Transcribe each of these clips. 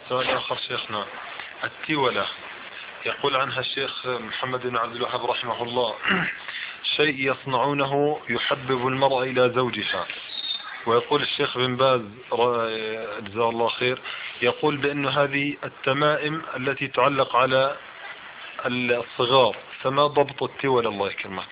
سؤال آخر شيخنا، التولة يقول عنها الشيخ محمد بن عبد الوهاب رحمه الله شيء يصنعونه يحبب المرأة إلى زوجها. ويقول الشيخ بن باز جزاه الله خير يقول بأن هذه التمائم التي تعلق على الصغار، فما ضبط التولة الله يكرمك؟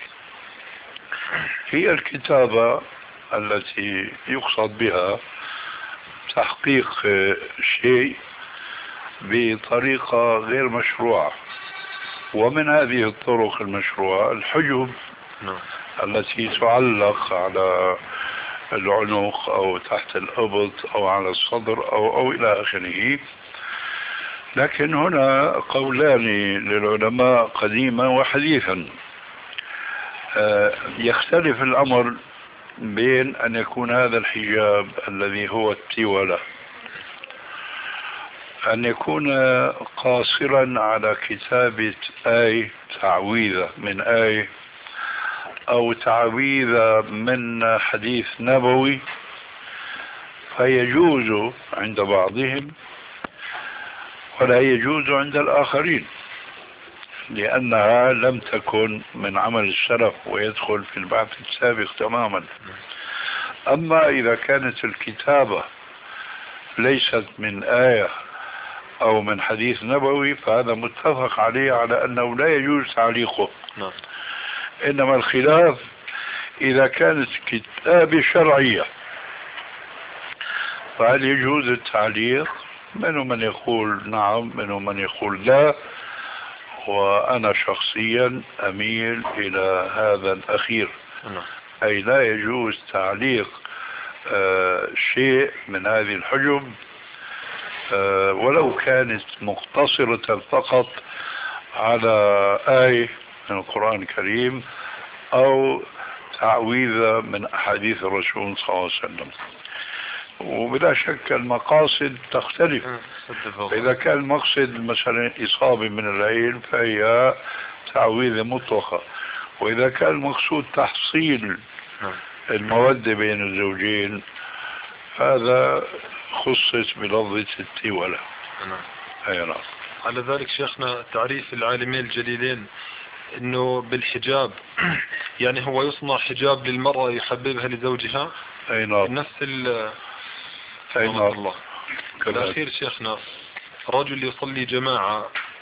هي الكتابة التي يقصد بها تحقيق شيء بطريقة غير مشروعة، ومن هذه الطرق المشروعة الحجب التي تعلق على العنق أو تحت الأبط أو على الصدر أو إلى آخره. لكن هنا قولان للعلماء قديما وحديثا. يختلف الأمر بين أن يكون هذا الحجاب الذي هو التولة أن يكون قاصرا على كتابة آية تعويذة من آية أو تعويذة من حديث نبوي، فيجوز عند بعضهم ولا يجوز عند الآخرين، لأنها لم تكن من عمل السلف ويدخل في البحث السابق تماما. أما إذا كانت الكتابة ليست من آية أو من حديث نبوي فهذا متفق عليه على أنه لا يجوز تعليقه. إنما الخلاف إذا كانت كتابة شرعية فهل يجوز التعليق؟ منهم من يقول نعم، منهم من يقول لا، وأنا شخصيا أميل إلى هذا الأخير، أي لا يجوز تعليق شيء من هذه الحجب ولو كانت مقتصرة فقط على آية من القرآن الكريم أو تعويذة من أحاديث الرسول صلى الله عليه وسلم. وبلا شك المقاصد تختلف. إذا كان المقصد مثلا إصابة من العين فهي تعويذة مطلقة، وإذا كان المقصود تحصيل المودة بين الزوجين هذا خصص بلفظة التولة. على ذلك شيخنا تعريف العالمين الجليلين انه بالحجاب يعني هو يصنع حجاب للمرأة يحببها لزوجها. أي نعم. نفس أي نعم. الله. الأخير شيخنا، رجل يصلي جماعة